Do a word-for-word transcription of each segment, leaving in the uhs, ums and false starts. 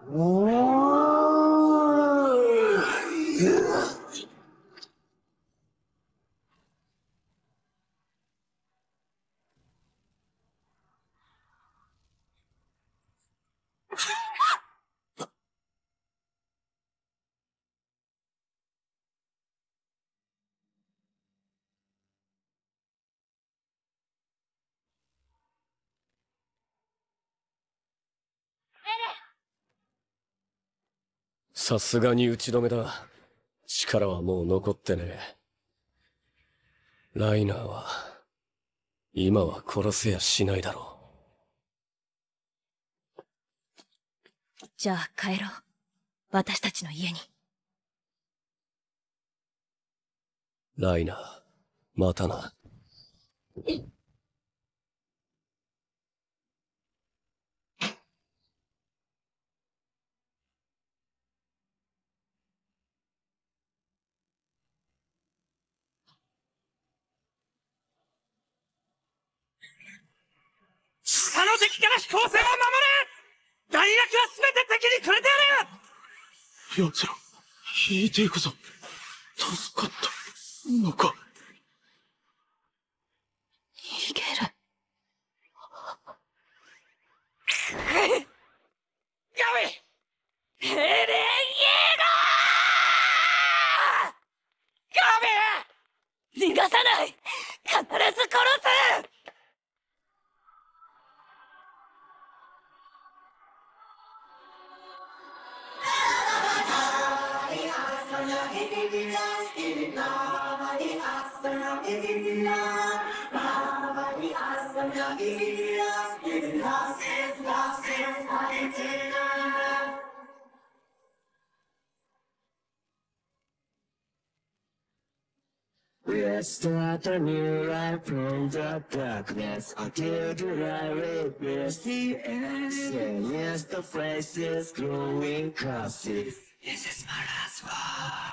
さすがに打ち止めだ。力はもう残ってねえ。ライナーは、今は殺せやしないだろう。じゃあ帰ろう。私たちの家に。 ライナー、またな。 下の敵から飛行船を守れ！大学は全て敵にくれてやる！ 奴ら、引いていくぞ。助かったのか。 逃げる。 ガビ！エレン・イエーガー！ガビ！ 逃がさない！必ず殺す！ Let's start a new life from the darkness until the light reveals the end. Saying yes, the faces growing crosses. This is my last war.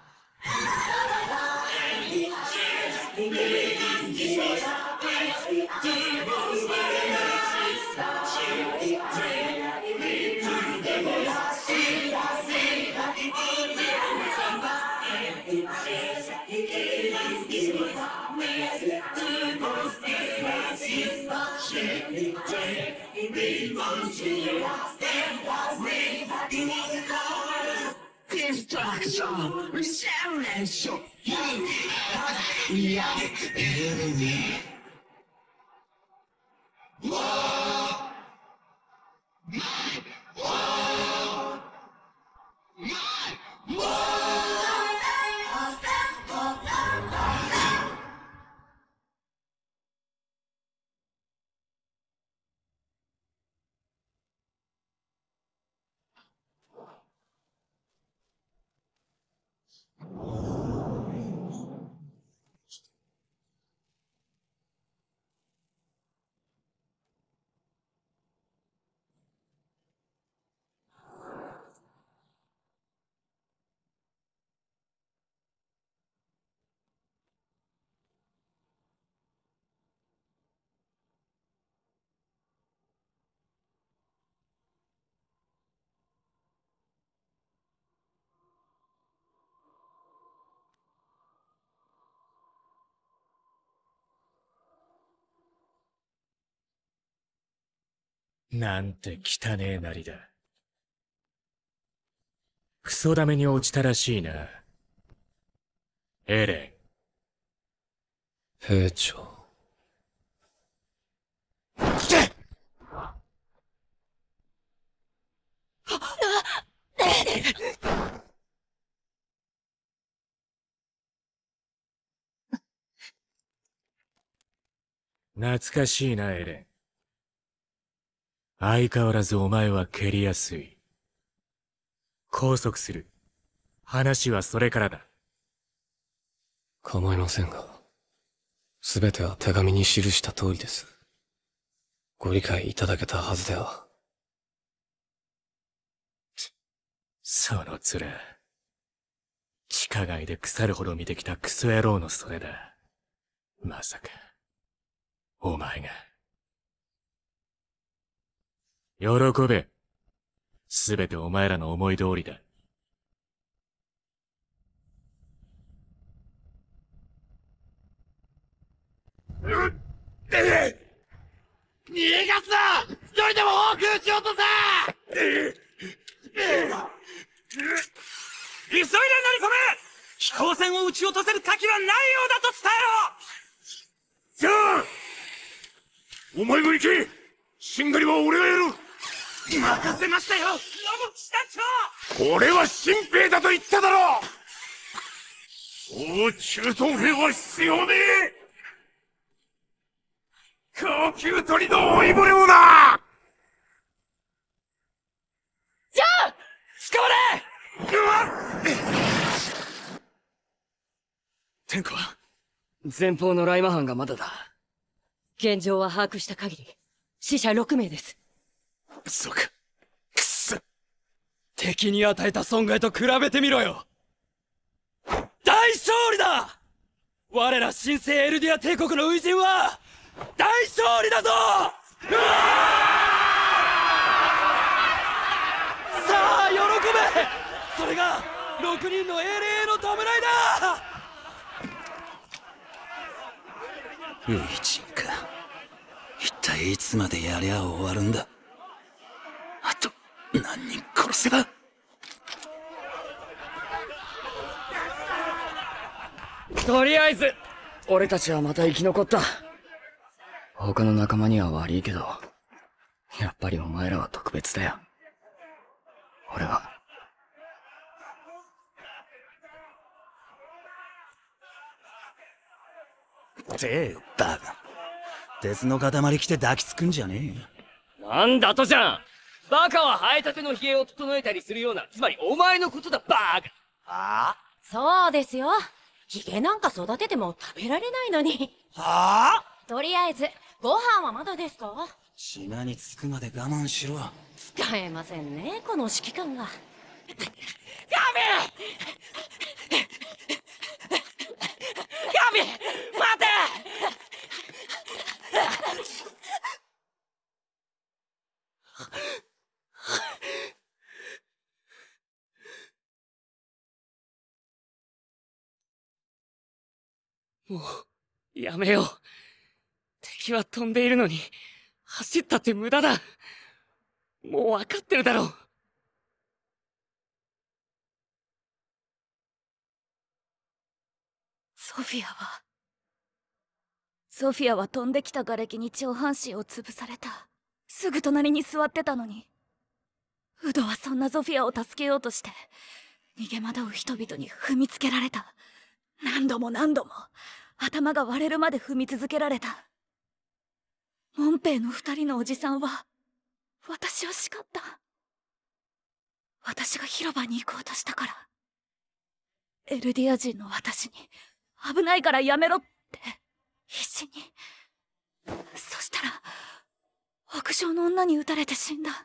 Destruction, resurrection, yeah, enemy. War, my war, my war. なんて汚ねえなりだ。クソダメに落ちたらしいな。エレン。兵長。 懐かしいな、エレン。相変わらずお前は蹴りやすい。拘束する。話はそれからだ。 構いませんが、すべては手紙に記した通りです。ご理解いただけたはずでは。 その面。地下街で腐るほど見てきたクソ野郎のそれだ。まさか、お前が。喜べ。 すべてお前らの思い通りだ。 逃がすな！一人でも多く撃ち落とせ！急いで乗り込め！飛行船を撃ち落とせる火器はないようだと伝えろ！ じゃあお前も行け。しんがりは俺がやる。 任せましたよ、ロボ騎士団長！ 俺は新兵だと言っただろう。そう駐屯兵は必要ねえ。高級鳥の老いぼれもだ。 じゃあ捕まれ！ 天下は前方のライマ班がまだだ。現状は把握した限り、死者ろくめいです。 そうか。くっそ。 敵に与えた損害と比べてみろよ。大勝利だ！我ら新生エルディア帝国の初陣は大勝利だぞ！さあ喜べ！それがろくにんの英霊への弔いだ！ 初陣か。一体いつまでやりゃ終わるんだ。あと何人殺せば。 とりあえず俺たちはまた生き残った。他の仲間には悪いけど、やっぱりお前らは特別だよ。俺はてえバカ。鉄の塊着て抱きつくんじゃねえ。 なんだとじゃん。バカは生えたての髭を整えたりするような、つまりお前のことだ、バカ。 はそうですよ。ヒゲなんか育てても食べられないのに。 あはあ。 とりあえず、ご飯はまだですか？ 島に着くまで我慢しろ。 使えませんね、この指揮官が。 やめ待て！ もう、やめよう。敵は飛んでいるのに、走ったって無駄だ。もう分かってるだろう。 ソフィアは、ソフィアは飛んできた瓦礫に上半身を潰された。すぐ隣に座ってたのに。ウドはそんなソフィアを助けようとして、逃げ惑う人々に踏みつけられた。何度も何度も、頭が割れるまで踏み続けられた。モンペイの二人のおじさんは、私を叱った。私が広場に行こうとしたから。エルディア人の私に、危ないからやめろって、必死に。そしたら、屋上の女に撃たれて死んだ。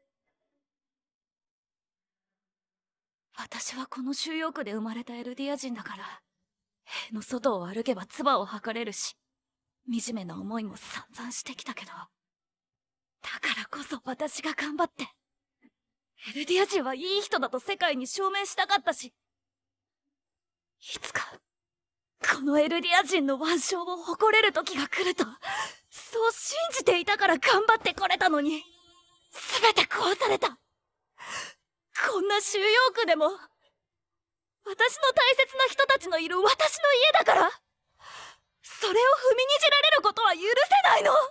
私はこの収容区で生まれたエルディア人だから、塀の外を歩けば唾を吐かれるし、惨めな思いも散々してきたけど、だからこそ私が頑張って、エルディア人はいい人だと世界に証明したかったし、いつか、このエルディア人の腕章を誇れる時が来ると、そう信じていたから頑張ってこれたのに、すべて壊された。こんな収容区でも、私の大切な人たちのいる私の家だから、それを踏みにじられることは許せないの。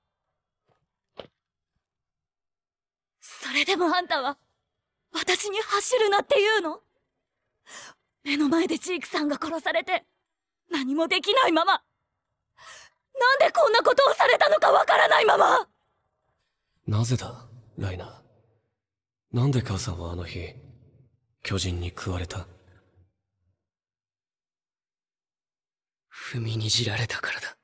それでもあんたは、私に走るなって言うの？目の前でジークさんが殺されて、何もできないまま、なんでこんなことをされたのかわからないまま。 なぜだ、ライナー。なんで母さんはあの日、巨人に食われた？ 踏みにじられたからだ。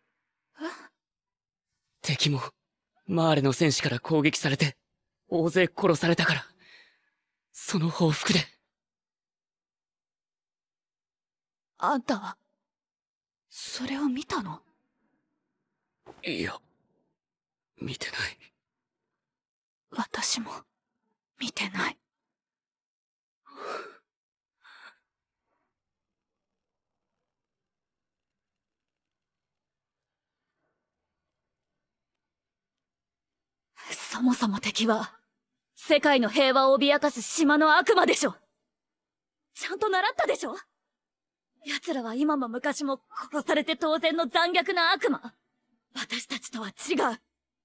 敵も、マーレの戦士から攻撃されて、大勢殺されたから、その報復で。 あんたは、それを見たの？ いや、見てない。 私も、 見てない。そもそも敵は、世界の平和を脅かす島の悪魔でしょ。ちゃんと習ったでしょ。奴らは今も昔も殺されて当然の残虐な悪魔。私たちとは違う。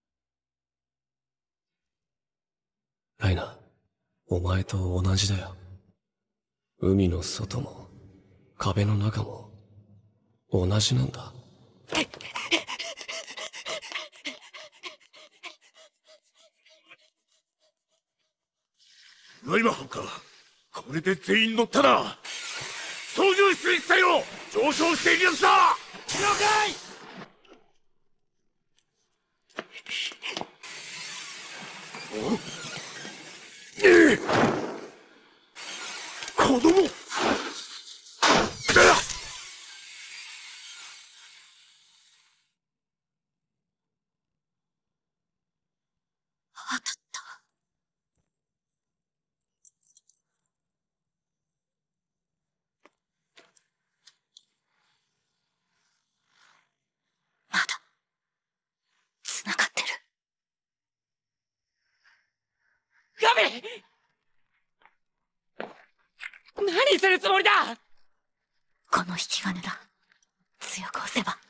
ライナ、お前と同じだよ。海の外も、壁の中も、同じなんだ。 今班か。これで全員乗ったな。操縦室一切を上昇していきますだ。了解。おええ、子供だ。 当たった。まだ繋がってる。 ガビ！何するつもりだ！ この引き金だ。強く押せば。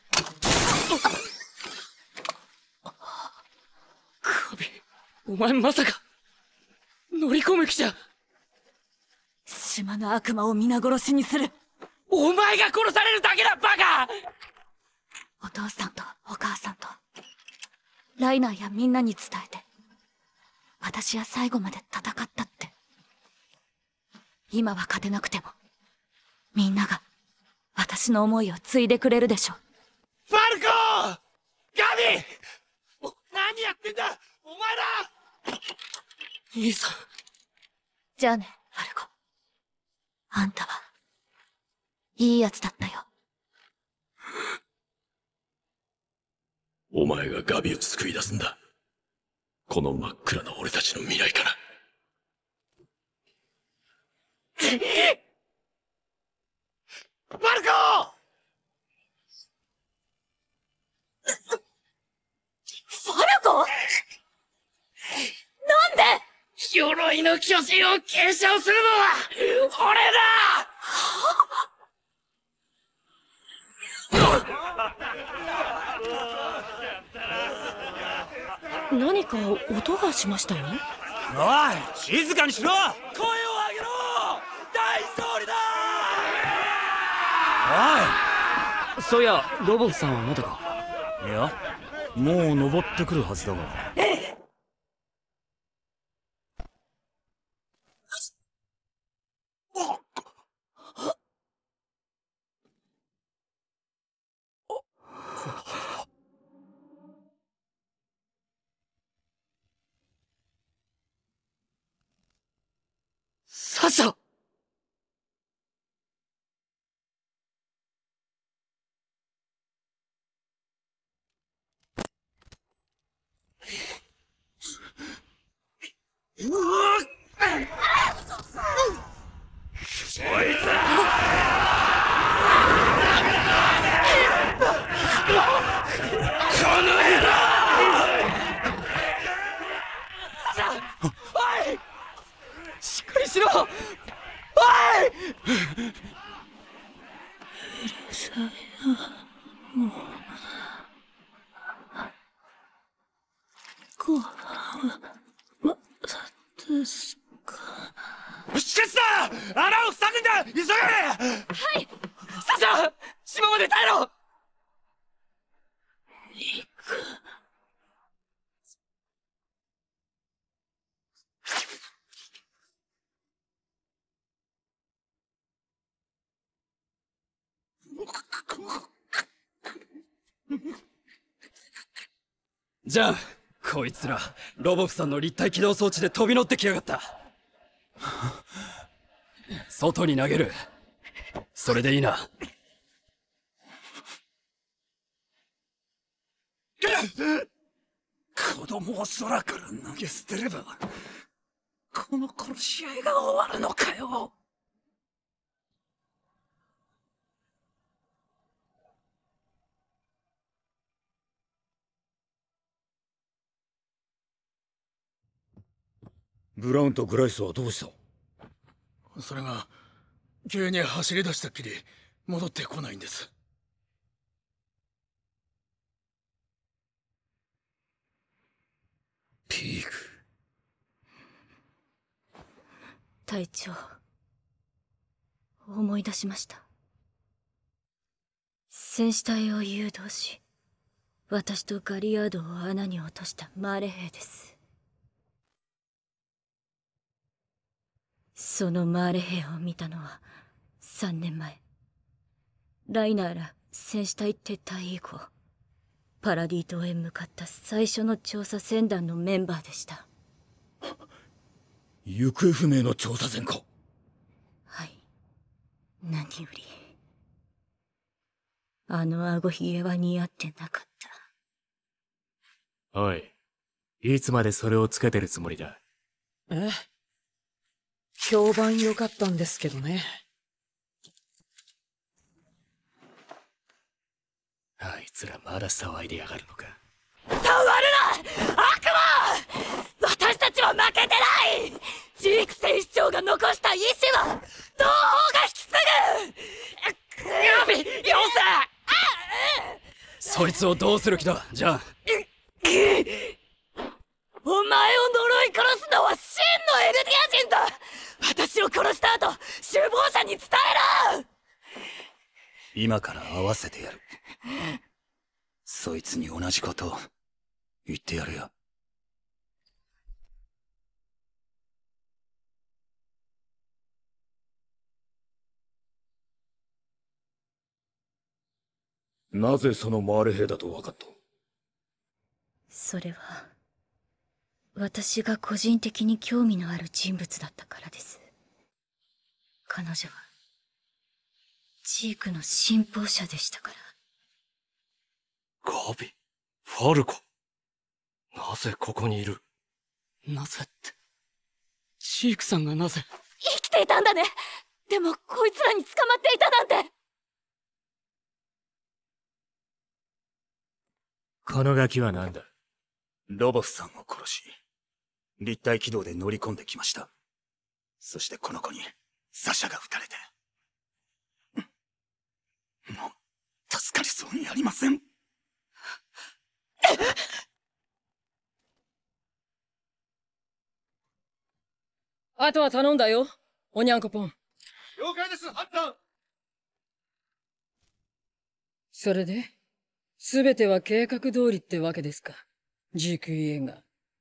ガビ、お前まさか乗り込む気じゃ。 島の悪魔を皆殺しにする。 お前が殺されるだけだ、バカ！ お父さんとお母さんとライナーやみんなに伝えて、私は最後まで戦ったって。今は勝てなくてもみんなが私の思いを継いでくれるでしょう。 ファルコ！ガビ！お、何やってんだお前ら！兄さん。 じゃあね、ファルコ。あんたはいいやつだったよ。 お前がガビを救い出すんだ。この真っ暗な俺たちの未来から。 ファルコ！ ファルコ！なんで？ 鎧の巨人を継承するのは俺だ！ 何か音がしましたよ。 おい、静かにしろ！声を上げろ！大勝利だ！ おい、そういやロボフさんはまだか。 いや、もう登ってくるはずだが。 サシャ！うわっ！こいつ！この野郎！サシャ！おい！しっかりしろ！おい！ こまですか。 しかしだ！穴を塞ぐんだ！急げ！はい！サシャ！島まで耐えろ！ 行く。 じゃあこいつらロボフさんの立体起動装置で飛び乗ってきやがった。外に投げる。それでいいな。 子供を空から投げ捨てればこの殺し合いが終わるのかよ。 ブラウンとグライスはどうした？ それが急に走り出したっきり戻ってこないんです。 ピーク。 隊長、思い出しました。戦士隊を誘導し、私とガリアードを穴に落としたマーレ兵です。そのマーレ兵を見たのはさんねんまえ。ライナーら戦士隊撤退以降、パラディ島へ向かった最初の調査船団のメンバーでした。 行方不明の調査船か？ はい。何よりあの顎ひげは似合ってなかった。 おい、いつまでそれをつけてるつもりだ？ え？評判良かったんですけどね。 あいつらまだ騒いでやがるのか。 触るな悪魔！私たちは負けてない！ジーク戦士長が残した意志は同胞が引き継ぐ！ ガビ！よせ！そいつをどうする気だ、じゃあ。 お前を呪い殺すのは真のエルディア人だ！私を殺した後、首謀者に伝えろ！ 今から会わせてやる。そいつに同じことを言ってやるよ。 なぜそのマーレ兵だと分かった？ それは私が個人的に興味のある人物だったからです。彼女はジークの信奉者でしたから。 ガビ、ファルコ、なぜここにいる？ なぜって、ジークさんがなぜ？ 生きていたんだね！でもこいつらに捕まっていたなんて！ このガキは何だ？ ロボフさんを殺し、立体軌道で乗り込んできました。そしてこの子にサシャが撃たれて、もう助かりそうにありません。 あとは頼んだよ、おにゃんこぽん。 了解です、ハンター。 それで、すべては計画通りってわけですか、ジークイエが。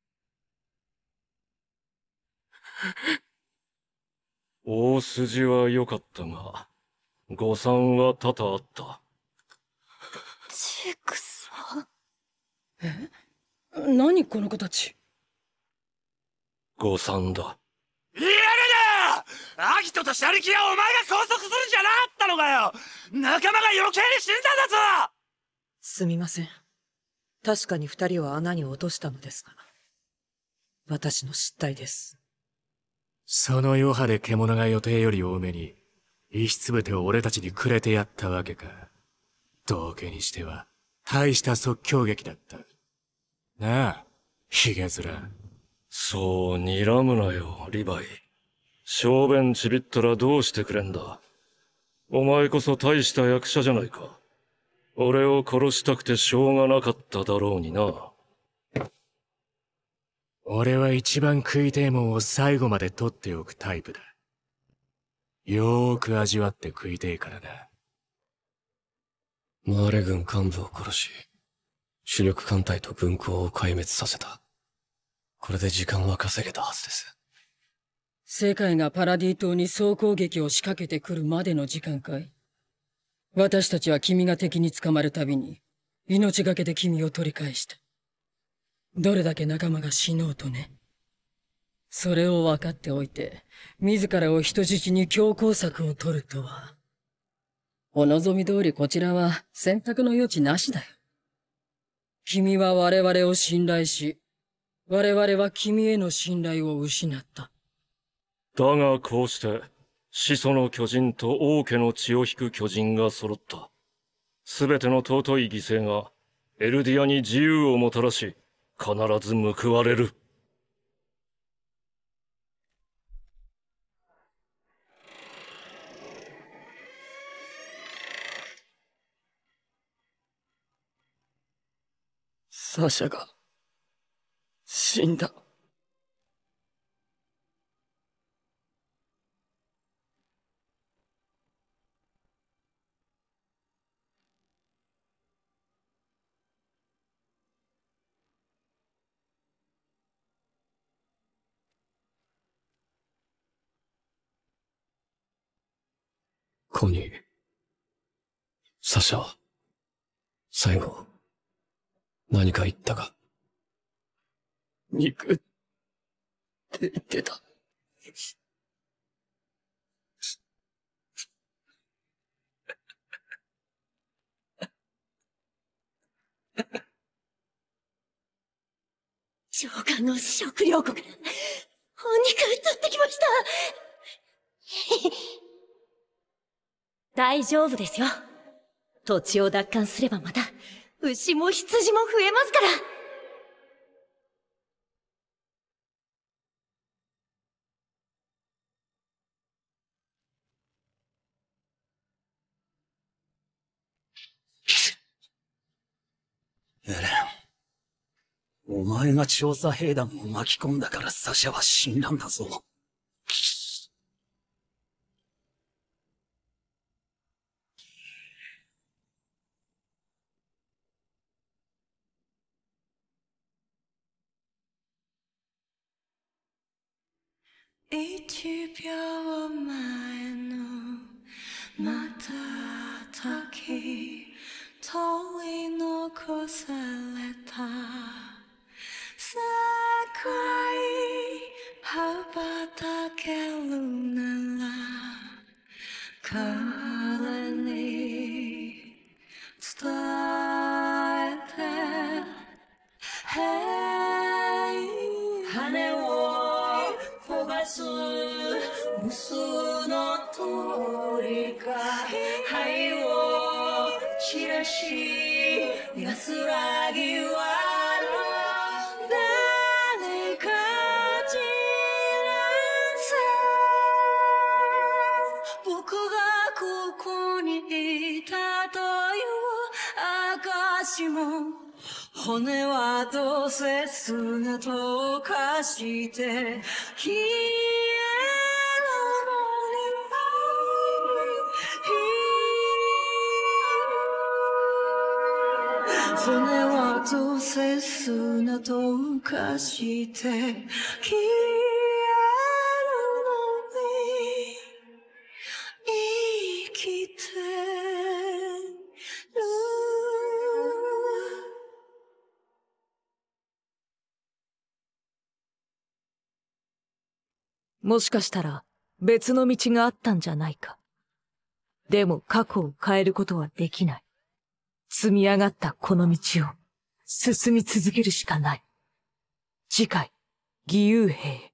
大筋は良かったが、誤算は多々あった。 ジークさん。 え？何この子たち。 誤算だ。 やるな！アギトとシャリキはお前が拘束するんじゃなかったのかよ！仲間が余計に死んだんだぞ！ すみません。確かに二人を穴に落としたのですが、私の失態です。 その余波で獣が予定より多めに、石つぶてを俺たちにくれてやったわけか。道家にしては、大した即興劇だった。なあ、ヒゲ面。 そう睨むなよ、リヴァイ。小便ちびったらどうしてくれんだ。お前こそ大した役者じゃないか。俺を殺したくてしょうがなかっただろうにな。 俺は一番食いてえもんを最後まで取っておくタイプだ。よーく味わって食いてえからな。 マーレ軍幹部を殺し、主力艦隊と軍港を壊滅させた。これで時間は稼げたはずです。 世界がパラディ島に総攻撃を仕掛けてくるまでの時間かい？私たちは君が敵に捕まるたびに、命がけで君を取り返した。どれだけ仲間が死のうとね。それを分かっておいて、自らを人質に強攻策を取るとは。お望み通りこちらは選択の余地なしだよ。君は我々を信頼し、我々は君への信頼を失った。 だがこうして、始祖の巨人と王家の血を引く巨人が揃った。すべての尊い犠牲が、エルディアに自由をもたらし、必ず報われる。 サシャが死んだ。 コニー、サシャ、最後、何か言ったか？ 肉って言ってた。 上官の食料庫からお肉取ってきました。大丈夫ですよ。土地を奪還すればまた牛も羊も増えますから。 エレン、お前が調査兵団を巻き込んだからサシャは死んだんだぞ。 一秒前の瞬き取り残された世界羽ばたけるなら彼に伝えて、Hey 羽を焦がす無数の鳥が灰を散らし安らぎは誰か知らず僕がここにいたという証も骨はどうせ姿を化して消えるのに骨はどうせ姿を化して消えるのに生きてる。 もしかしたら別の道があったんじゃないか。でも過去を変えることはできない。積み上がったこの道を進み続けるしかない。次回、義勇兵。